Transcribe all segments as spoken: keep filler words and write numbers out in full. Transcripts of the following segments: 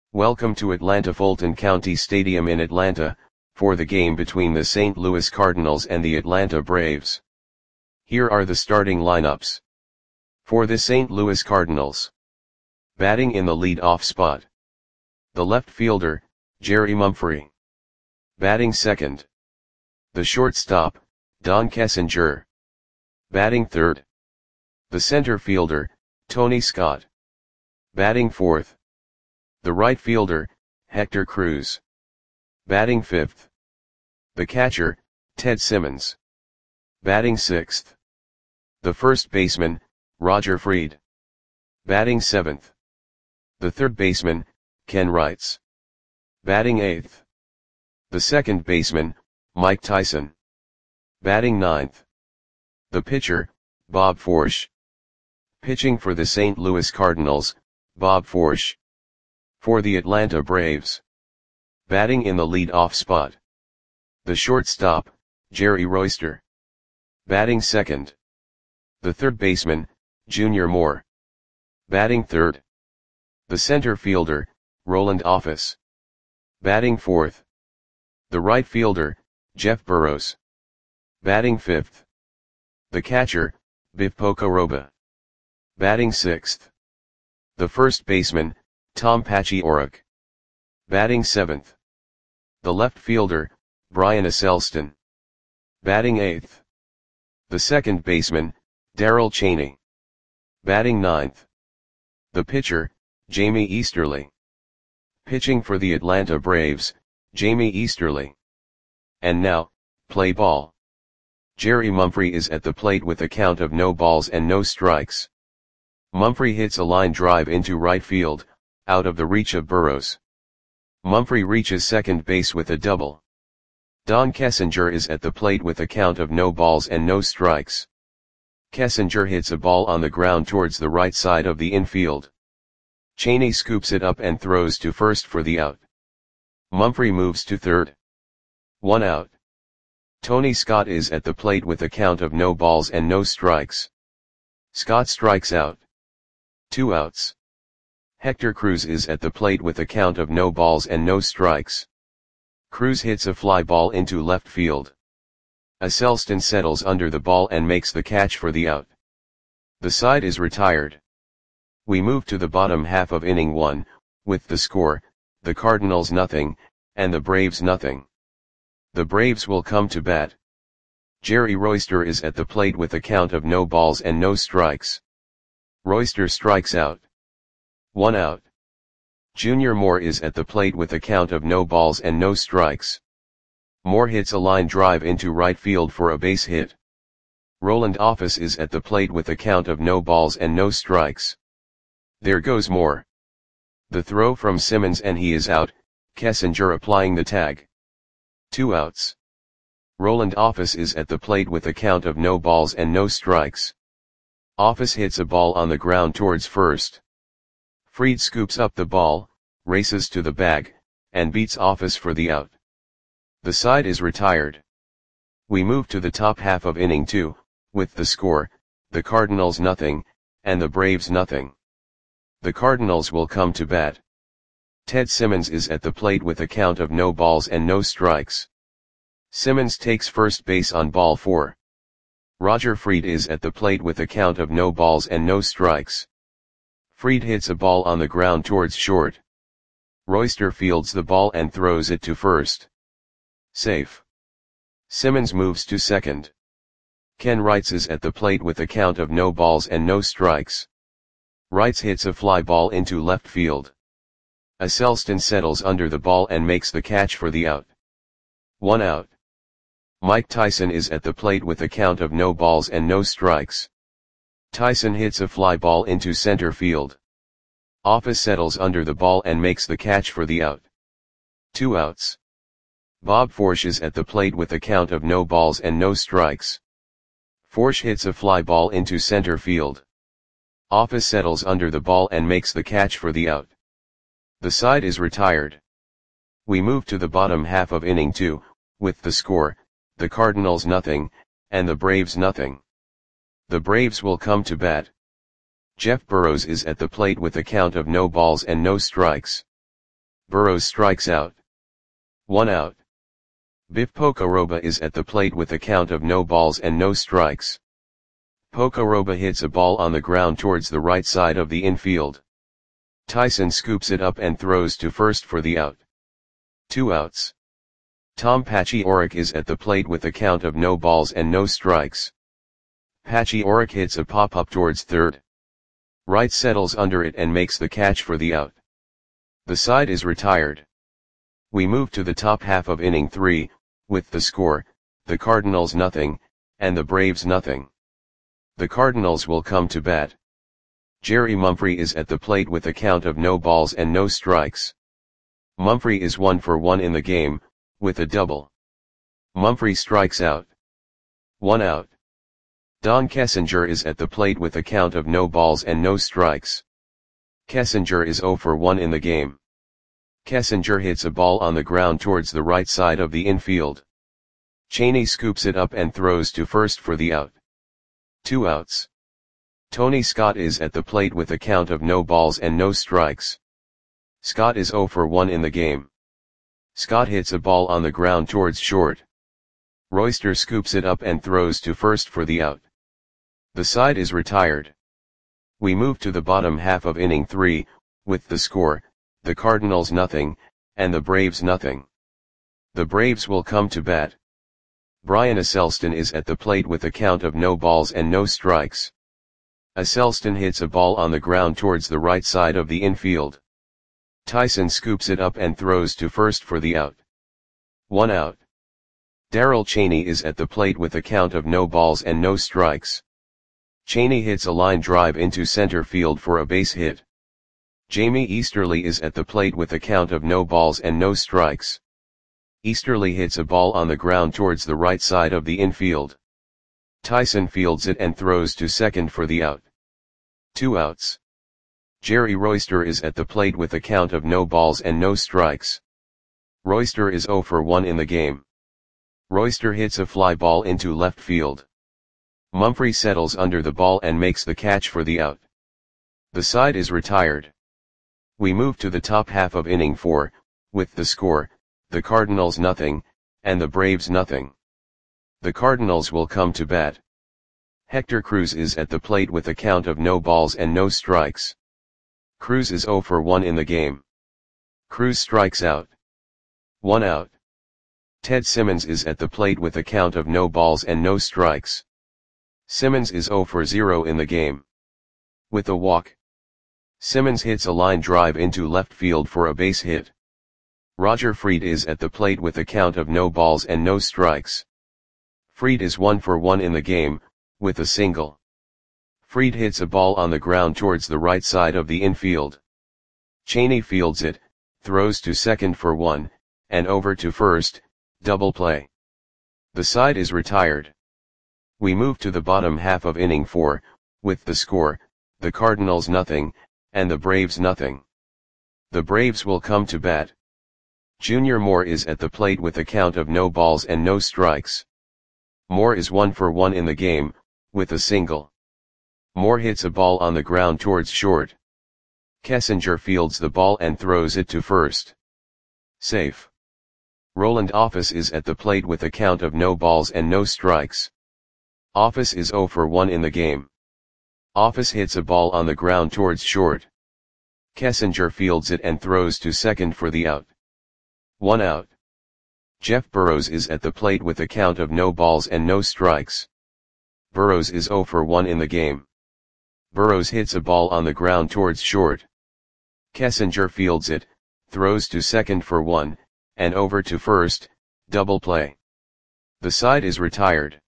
Welcome to Atlanta Fulton County Stadium in Atlanta, for the game between the Saint Louis Cardinals and the Atlanta Braves. Here are the starting lineups. For the Saint Louis Cardinals. Batting in the lead-off spot. The left fielder, Jerry Mumphrey. Batting second. The shortstop, Don Kessinger. Batting third. The center fielder, Tony Scott. Batting fourth. The right fielder, Hector Cruz. Batting fifth. The catcher, Ted Simmons. Batting sixth. The first baseman, Roger Freed. Batting seventh. The third baseman, Ken Wrights. Batting eighth. The second baseman, Mike Tyson. Batting ninth. The pitcher, Bob Forsch. Pitching for the Saint Louis Cardinals, Bob Forsch. For the Atlanta Braves. Batting in the lead-off spot. The shortstop, Jerry Royster. Batting second. The third baseman, Junior Moore. Batting third. The center fielder, Roland Office. Batting fourth. The right fielder, Jeff Burrows. Batting fifth. The catcher, Biff Pocoroba. Batting sixth. The first baseman, Tom Paciorek. Batting seventh. The left fielder, Brian Esselstyn. Batting eighth. The second baseman, Darrell Chaney. Batting ninth. The pitcher, Jamie Easterly. Pitching for the Atlanta Braves, Jamie Easterly. And now, play ball. Jerry Mumphrey is at the plate with a count of no balls and no strikes. Mumphrey hits a line drive into right field, out of the reach of Burrows. Mumphrey reaches second base with a double. Don Kessinger is at the plate with a count of no balls and no strikes. Kessinger hits a ball on the ground towards the right side of the infield. Chaney scoops it up and throws to first for the out. Mumphrey moves to third. One out. Tony Scott is at the plate with a count of no balls and no strikes. Scott strikes out. Two outs. Hector Cruz is at the plate with a count of no balls and no strikes. Cruz hits a fly ball into left field. Esselstyn settles under the ball and makes the catch for the out. The side is retired. We move to the bottom half of inning one, with the score, the Cardinals nothing, and the Braves nothing. The Braves will come to bat. Jerry Royster is at the plate with a count of no balls and no strikes. Royster strikes out. One out. Junior Moore is at the plate with a count of no balls and no strikes. Moore hits a line drive into right field for a base hit. Roland Office is at the plate with a count of no balls and no strikes. There goes Moore. The throw from Simmons and he is out, Kessinger applying the tag. Two outs. Roland Office is at the plate with a count of no balls and no strikes. Office hits a ball on the ground towards first. Freed scoops up the ball, races to the bag, and beats Office for the out. The side is retired. We move to the top half of inning two, with the score, the Cardinals nothing, and the Braves nothing. The Cardinals will come to bat. Ted Simmons is at the plate with a count of no balls and no strikes. Simmons takes first base on ball four. Roger Freed is at the plate with a count of no balls and no strikes. Freed hits a ball on the ground towards short. Royster fields the ball and throws it to first. Safe. Simmons moves to second. Ken Wrights is at the plate with a count of no balls and no strikes. Wrights hits a fly ball into left field. Esselstyn settles under the ball and makes the catch for the out. One out. Mike Tyson is at the plate with a count of no balls and no strikes. Tyson hits a fly ball into center field. Office settles under the ball and makes the catch for the out. Two outs. Bob Forsch is at the plate with a count of no balls and no strikes. Forsch hits a fly ball into center field. Office settles under the ball and makes the catch for the out. The side is retired. We move to the bottom half of inning two, with the score, the Cardinals nothing, and the Braves nothing. The Braves will come to bat. Jeff Burrows is at the plate with a count of no balls and no strikes. Burrows strikes out. One out. Biff Pocoroba is at the plate with a count of no balls and no strikes. Pocoroba hits a ball on the ground towards the right side of the infield. Tyson scoops it up and throws to first for the out. Two outs. Tom Paciorek is at the plate with a count of no balls and no strikes. Paciorek hits a pop-up towards third. Wright settles under it and makes the catch for the out. The side is retired. We move to the top half of inning three, with the score, the Cardinals nothing, and the Braves nothing. The Cardinals will come to bat. Jerry Mumphrey is at the plate with a count of no balls and no strikes. Mumphrey is one for one in the game, with a double. Mumphrey strikes out. One out. Don Kessinger is at the plate with a count of no balls and no strikes. Kessinger is zero for one in the game. Kessinger hits a ball on the ground towards the right side of the infield. Cheney scoops it up and throws to first for the out. Two outs. Tony Scott is at the plate with a count of no balls and no strikes. Scott is zero for one in the game. Scott hits a ball on the ground towards short. Royster scoops it up and throws to first for the out. The side is retired. We move to the bottom half of inning three, with the score, the Cardinals nothing, and the Braves nothing. The Braves will come to bat. Brian Asselston is at the plate with a count of no balls and no strikes. Asselston hits a ball on the ground towards the right side of the infield. Tyson scoops it up and throws to first for the out. One out. Darrell Cheney is at the plate with a count of no balls and no strikes. Cheney hits a line drive into center field for a base hit. Jamie Easterly is at the plate with a count of no balls and no strikes. Easterly hits a ball on the ground towards the right side of the infield. Tyson fields it and throws to second for the out. Two outs. Jerry Royster is at the plate with a count of no balls and no strikes. Royster is zero for one in the game. Royster hits a fly ball into left field. Mumphrey settles under the ball and makes the catch for the out. The side is retired. We move to the top half of inning four, with the score, the Cardinals nothing, and the Braves nothing. The Cardinals will come to bat. Hector Cruz is at the plate with a count of no balls and no strikes. Cruz is zero for one in the game. Cruz strikes out. One out. Ted Simmons is at the plate with a count of no balls and no strikes. Simmons is zero for zero in the game. With a walk. Simmons hits a line drive into left field for a base hit. Roger Freed is at the plate with a count of no balls and no strikes. Freed is one for one in the game, with a single. Freed hits a ball on the ground towards the right side of the infield. Cheney fields it, throws to second for one, and over to first, double play. The side is retired. We move to the bottom half of inning four, with the score, the Cardinals nothing, and the Braves nothing. The Braves will come to bat. Junior Moore is at the plate with a count of no balls and no strikes. Moore is one for one in the game, with a single. Moore hits a ball on the ground towards short. Kessinger fields the ball and throws it to first. Safe. Roland Office is at the plate with a count of no balls and no strikes. Office is zero for one in the game. Office hits a ball on the ground towards short. Kessinger fields it and throws to second for the out. One out. Jeff Burrows is at the plate with a count of no balls and no strikes. Burrows is zero for one in the game. Burrows hits a ball on the ground towards short. Kessinger fields it, throws to second for one, and over to first, double play. The side is retired.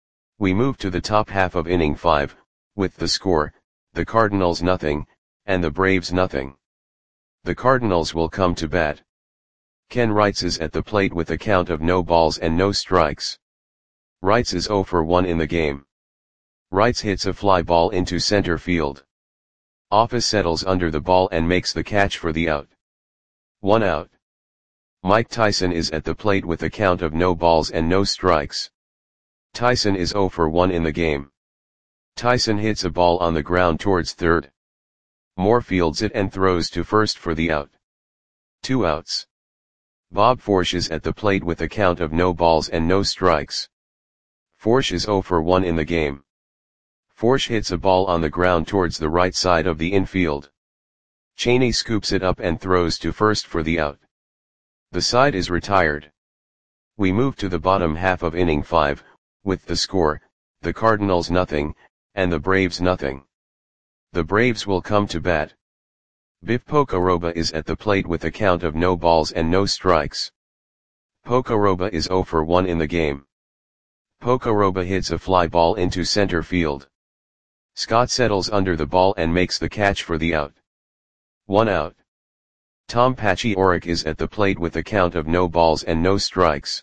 We move to the top half of inning five, with the score, the Cardinals nothing, and the Braves nothing. The Cardinals will come to bat. Ken Wrights is at the plate with a count of no balls and no strikes. Wrights is zero for one in the game. Wrights hits a fly ball into center field. Office settles under the ball and makes the catch for the out. One out. Mike Tyson is at the plate with a count of no balls and no strikes. Tyson is zero for one in the game. Tyson hits a ball on the ground towards third. Moore fields it and throws to first for the out. Two outs. Bob Forsch is at the plate with a count of no balls and no strikes. Forsch is oh for one in the game. Forsch hits a ball on the ground towards the right side of the infield. Cheney scoops it up and throws to first for the out. The side is retired. We move to the bottom half of inning five, with the score, the Cardinals nothing, and the Braves nothing. The Braves will come to bat. Biff Pocoroba is at the plate with a count of no balls and no strikes. Pocoroba is oh for one in the game. Pocoroba hits a fly ball into center field. Scott settles under the ball and makes the catch for the out. One out. Tom Paciorek is at the plate with a count of no balls and no strikes.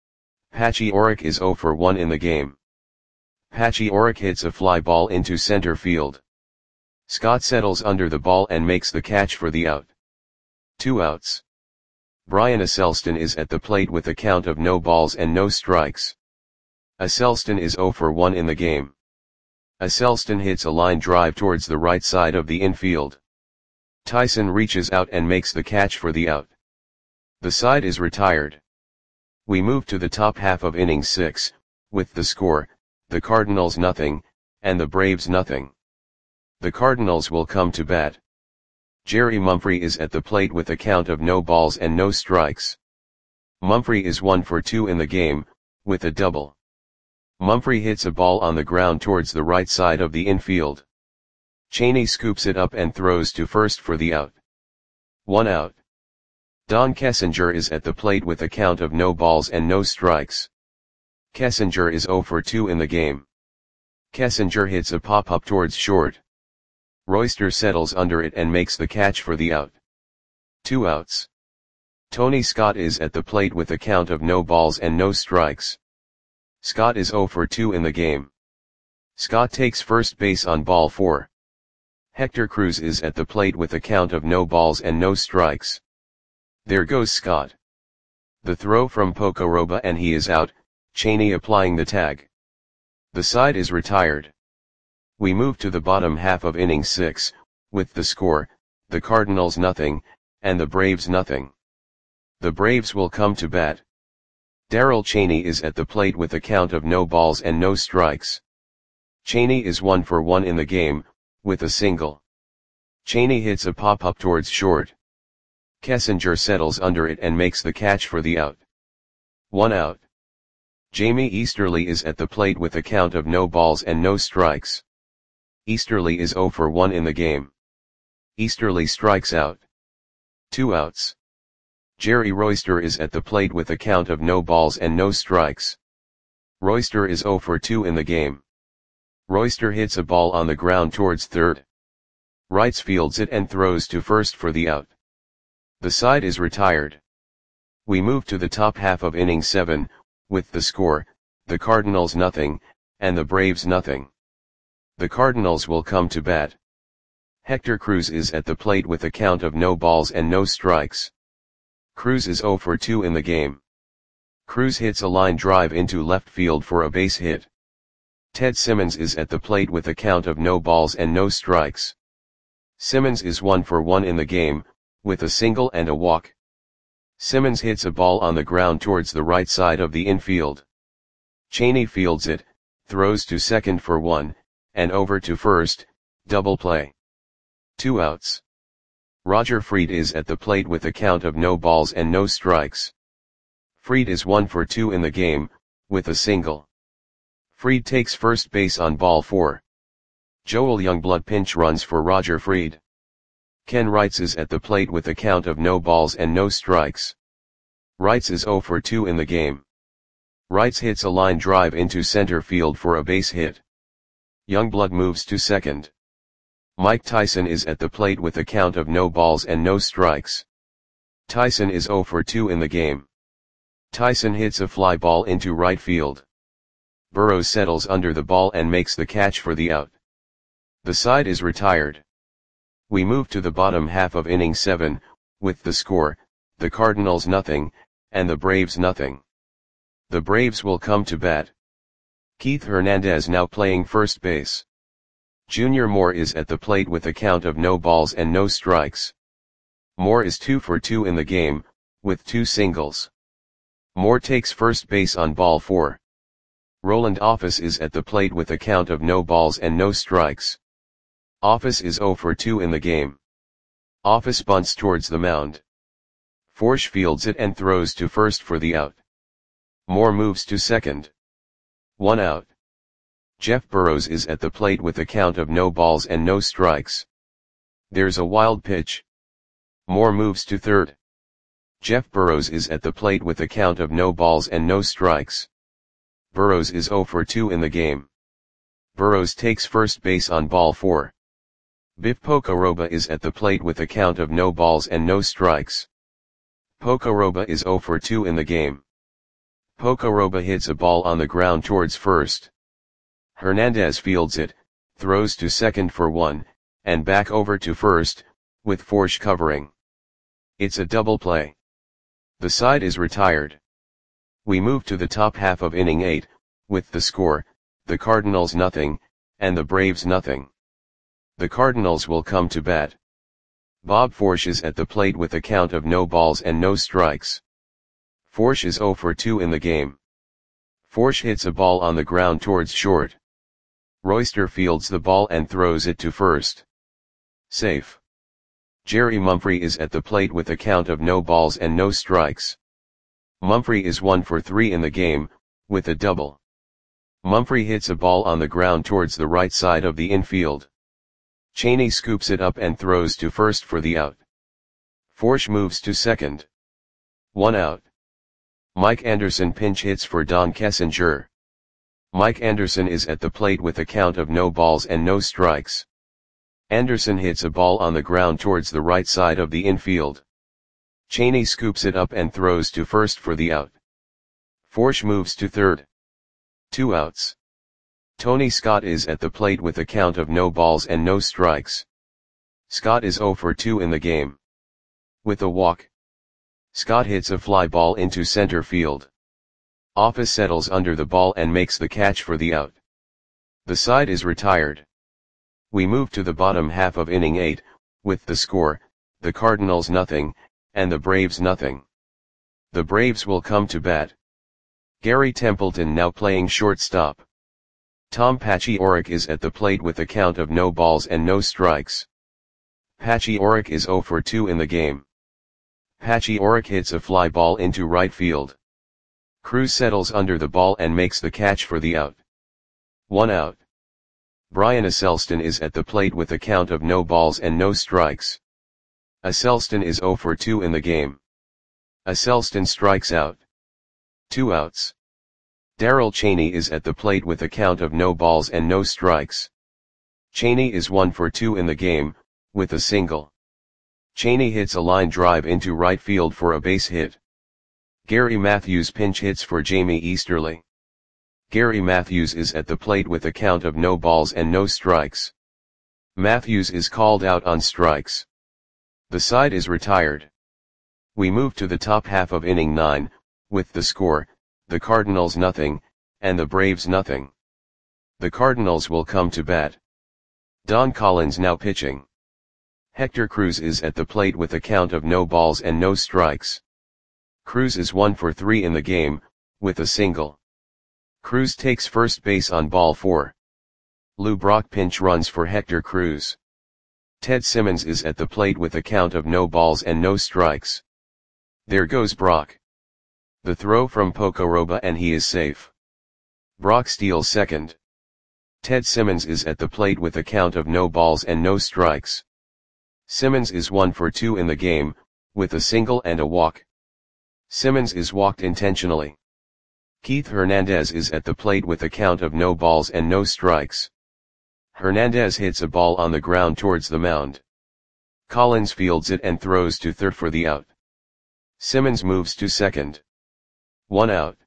Paciorek is oh for one in the game. Paciorek hits a fly ball into center field. Scott settles under the ball and makes the catch for the out. Two outs. Brian Aselston is at the plate with a count of no balls and no strikes. Aselston is oh for one in the game. Aselston hits a line drive towards the right side of the infield. Tyson reaches out and makes the catch for the out. The side is retired. We move to the top half of inning six, with the score, the Cardinals nothing, and the Braves nothing. The Cardinals will come to bat. Jerry Mumphrey is at the plate with a count of no balls and no strikes. Mumphrey is one for two in the game, with a double. Mumphrey hits a ball on the ground towards the right side of the infield. Cheney scoops it up and throws to first for the out. One out. Don Kessinger is at the plate with a count of no balls and no strikes. Kessinger is oh for two in the game. Kessinger hits a pop-up towards short. Royster settles under it and makes the catch for the out. Two outs. Tony Scott is at the plate with a count of no balls and no strikes. Scott is oh for two in the game. Scott takes first base on ball four. Hector Cruz is at the plate with a count of no balls and no strikes. There goes Scott. The throw from Pocoroba and he is out, Cheney applying the tag. The side is retired. We move to the bottom half of inning six, with the score, the Cardinals nothing, and the Braves nothing. The Braves will come to bat. Darrell Cheney is at the plate with a count of no balls and no strikes. Cheney is one for one in the game, with a single. Cheney hits a pop-up towards short. Kessinger settles under it and makes the catch for the out. One out. Jamie Easterly is at the plate with a count of no balls and no strikes. Easterly is oh for one in the game. Easterly strikes out. Two outs. Jerry Royster is at the plate with a count of no balls and no strikes. Royster is oh for two in the game. Royster hits a ball on the ground towards third. Wrights fields it and throws to first for the out. The side is retired. We move to the top half of inning seven, with the score, the Cardinals nothing, and the Braves nothing. The Cardinals will come to bat. Hector Cruz is at the plate with a count of no balls and no strikes. Cruz is oh for two in the game. Cruz hits a line drive into left field for a base hit. Ted Simmons is at the plate with a count of no balls and no strikes. Simmons is one for one in the game, with a single and a walk. Simmons hits a ball on the ground towards the right side of the infield. Cheney fields it, throws to second for one, and over to first, double play. Two outs. Roger Freed is at the plate with a count of no balls and no strikes. Freed is one for two in the game, with a single. Freed takes first base on ball four. Joel Youngblood pinch runs for Roger Freed. Ken Wrights is at the plate with a count of no balls and no strikes. Wrights is oh for two in the game. Wrights hits a line drive into center field for a base hit. Youngblood moves to second. Mike Tyson is at the plate with a count of no balls and no strikes. Tyson is oh for two in the game. Tyson hits a fly ball into right field. Burrows settles under the ball and makes the catch for the out. The side is retired. We move to the bottom half of inning seven, with the score, the Cardinals nothing, and the Braves nothing. The Braves will come to bat. Keith Hernandez now playing first base. Junior Moore is at the plate with a count of no balls and no strikes. Moore is two for two in the game, with two singles. Moore takes first base on ball four. Roland Office is at the plate with a count of no balls and no strikes. Office is zero for two in the game. Office bunts towards the mound. Forsch fields it and throws to first for the out. Moore moves to second. One out. Jeff Burrows is at the plate with a count of no balls and no strikes. There's a wild pitch. Moore moves to third. Jeff Burrows is at the plate with a count of no balls and no strikes. Burrows is zero for two in the game. Burrows takes first base on ball four. Biff Pocoroba is at the plate with a count of no balls and no strikes. Pocoroba is zero for two in the game. Pocoroba hits a ball on the ground towards first. Hernandez fields it, throws to second for one, and back over to first, with Forsch covering. It's a double play. The side is retired. We move to the top half of inning eight, with the score, the Cardinals nothing, and the Braves nothing. The Cardinals will come to bat. Bob Forsch is at the plate with a count of no balls and no strikes. Forsch is zero for two in the game. Forsch hits a ball on the ground towards short. Royster fields the ball and throws it to first. Safe. Jerry Mumphrey is at the plate with a count of no balls and no strikes. Mumphrey is one for three in the game, with a double. Mumphrey hits a ball on the ground towards the right side of the infield. Cheney scoops it up and throws to first for the out. Forsch moves to second. One out. Mike Anderson pinch hits for Don Kessinger. Mike Anderson is at the plate with a count of no balls and no strikes. Anderson hits a ball on the ground towards the right side of the infield. Cheney scoops it up and throws to first for the out. Forsch moves to third. Two outs. Tony Scott is at the plate with a count of no balls and no strikes. Scott is zero for two in the game. With a walk. Scott hits a fly ball into center field. Office settles under the ball and makes the catch for the out. The side is retired. We move to the bottom half of inning eight, with the score, the Cardinals nothing, and the Braves nothing. The Braves will come to bat. Gary Templeton now playing shortstop. Tom Paciorek is at the plate with a count of no balls and no strikes. Paciorek is zero for two in the game. Paciorek hits a fly ball into right field. Cruz settles under the ball and makes the catch for the out. One out. Brian Aselston is at the plate with a count of no balls and no strikes. Aselston is zero for two in the game. Aselston strikes out. Two outs. Darrell Cheney is at the plate with a count of no balls and no strikes. Cheney is one for two in the game, with a single. Cheney hits a line drive into right field for a base hit. Gary Matthews pinch hits for Jamie Easterly. Gary Matthews is at the plate with a count of no balls and no strikes. Matthews is called out on strikes. The side is retired. We move to the top half of inning nine, with the score, the Cardinals nothing, and the Braves nothing. The Cardinals will come to bat. Don Collins now pitching. Hector Cruz is at the plate with a count of no balls and no strikes. Cruz is one for three in the game, with a single. Cruz takes first base on ball four. Lou Brock pinch runs for Hector Cruz. Ted Simmons is at the plate with a count of no balls and no strikes. There goes Brock. The throw from Pocoroba and he is safe. Brock steals second. Ted Simmons is at the plate with a count of no balls and no strikes. Simmons is one for two in the game, with a single and a walk. Simmons is walked intentionally. Keith Hernandez is at the plate with a count of no balls and no strikes. Hernandez hits a ball on the ground towards the mound. Collins fields it and throws to third for the out. Simmons moves to second. One out.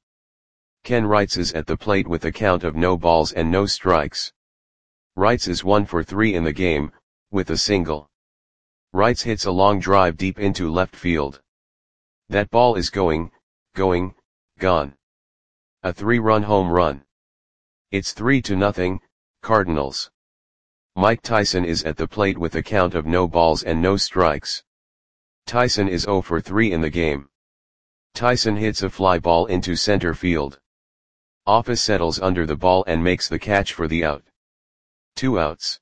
Ken Wrights is at the plate with a count of no balls and no strikes. Wrights is one for three in the game, with a single. Wrights hits a long drive deep into left field. That ball is going, going, gone. A three-run home run. It's three to nothing, Cardinals. Mike Tyson is at the plate with a count of no balls and no strikes. Tyson is zero for three in the game. Tyson hits a fly ball into center field. Office settles under the ball and makes the catch for the out. Two outs.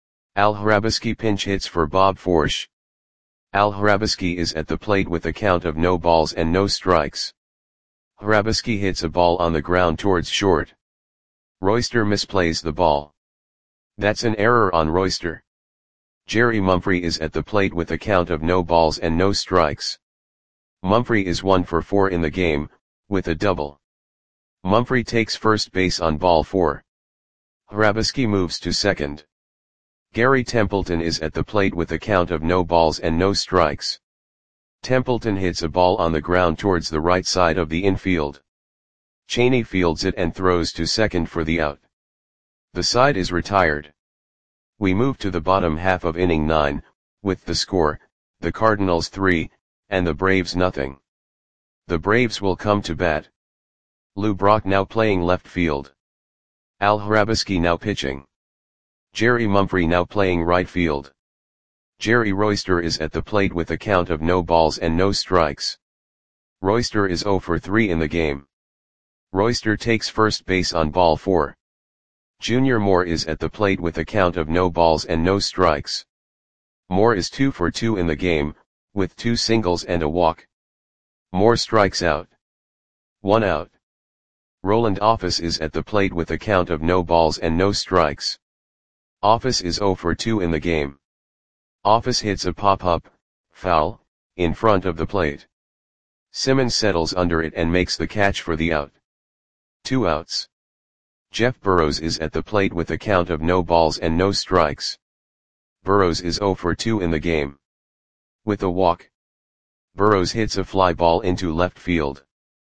Al Hrabosky pinch hits for Bob Forsch. Al Hrabosky is at the plate with a count of no balls and no strikes. Hrabosky hits a ball on the ground towards short. Royster misplays the ball. That's an error on Royster. Jerry Mumphrey is at the plate with a count of no balls and no strikes. Mumphrey is one for four in the game, with a double. Mumphrey takes first base on ball four. Hrabosky moves to second. Gary Templeton is at the plate with a count of no balls and no strikes. Templeton hits a ball on the ground towards the right side of the infield. Cheney fields it and throws to second for the out. The side is retired. We move to the bottom half of inning nine, with the score, the Cardinals three, and the Braves nothing. The Braves will come to bat. Lou Brock now playing left field. Al Hrabosky now pitching. Jerry Mumphrey now playing right field. Jerry Royster is at the plate with a count of no balls and no strikes. Royster is zero for three in the game. Royster takes first base on ball four. Junior Moore is at the plate with a count of no balls and no strikes. Moore is two for two in the game, with two singles and a walk. Moore strikes out. One out. Roland Office is at the plate with a count of no balls and no strikes. Office is zero for two in the game. Office hits a pop-up, foul, in front of the plate. Simmons settles under it and makes the catch for the out. Two outs. Jeff Burrows is at the plate with a count of no balls and no strikes. Burrows is zero for two in the game. With a walk. Burrows hits a fly ball into left field.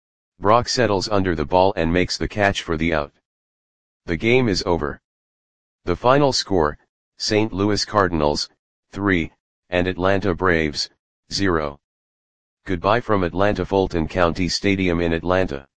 Brock settles under the ball and makes the catch for the out. The game is over. The final score, Saint Louis Cardinals, three, and Atlanta Braves, zero. Goodbye from Atlanta Fulton County Stadium in Atlanta.